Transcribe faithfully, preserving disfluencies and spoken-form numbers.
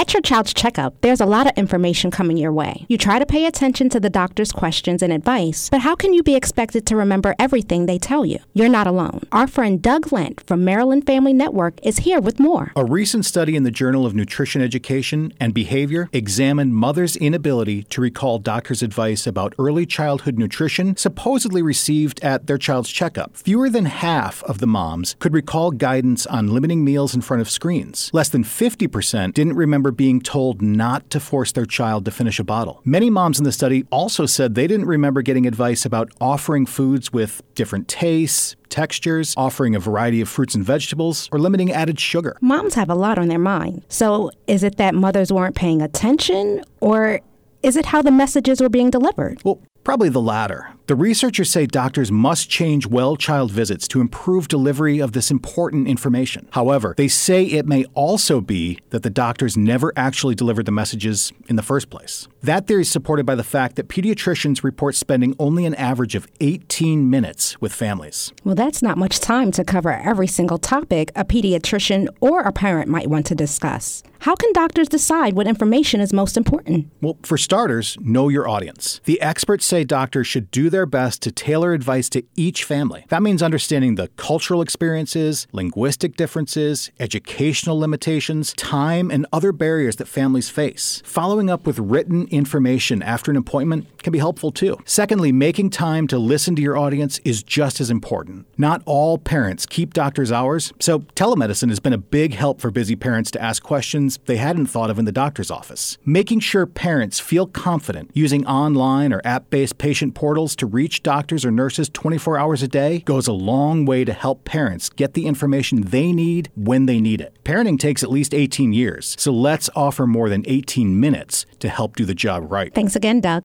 At your child's checkup, there's a lot of information coming your way. You try to pay attention to the doctor's questions and advice, but how can you be expected to remember everything they tell you? You're not alone. Our friend Doug Lent from Maryland Family Network is here with more. A recent study in the Journal of Nutrition Education and Behavior examined mothers' inability to recall doctors' advice about early childhood nutrition supposedly received at their child's checkup. Fewer than half of the moms could recall guidance on limiting meals in front of screens. Less than fifty percent didn't remember being told not to force their child to finish a bottle. Many moms in the study also said they didn't remember getting advice about offering foods with different tastes, textures, offering a variety of fruits and vegetables, or limiting added sugar. Moms have a lot on their mind. So is it that mothers weren't paying attention, or is it how the messages were being delivered? Well, probably the latter. The researchers say doctors must change well-child visits to improve delivery of this important information. However, they say it may also be that the doctors never actually delivered the messages in the first place. That theory is supported by the fact that pediatricians report spending only an average of eighteen minutes with families. Well, that's not much time to cover every single topic a pediatrician or a parent might want to discuss. How can doctors decide what information is most important? Well, for starters, know your audience. The experts say doctors should do their best to tailor advice to each family. That means understanding the cultural experiences, linguistic differences, educational limitations, time, and other barriers that families face. Following up with written information after an appointment can be helpful too. Secondly, making time to listen to your audience is just as important. Not all parents keep doctor's hours, so telemedicine has been a big help for busy parents to ask questions they hadn't thought of in the doctor's office. Making sure parents feel confident using online or app-based patient portals to reach doctors or nurses twenty-four hours a day goes a long way to help parents get the information they need when they need it. Parenting takes at least eighteen years, so let's offer more than eighteen minutes to help do the job right. Thanks again, Doug.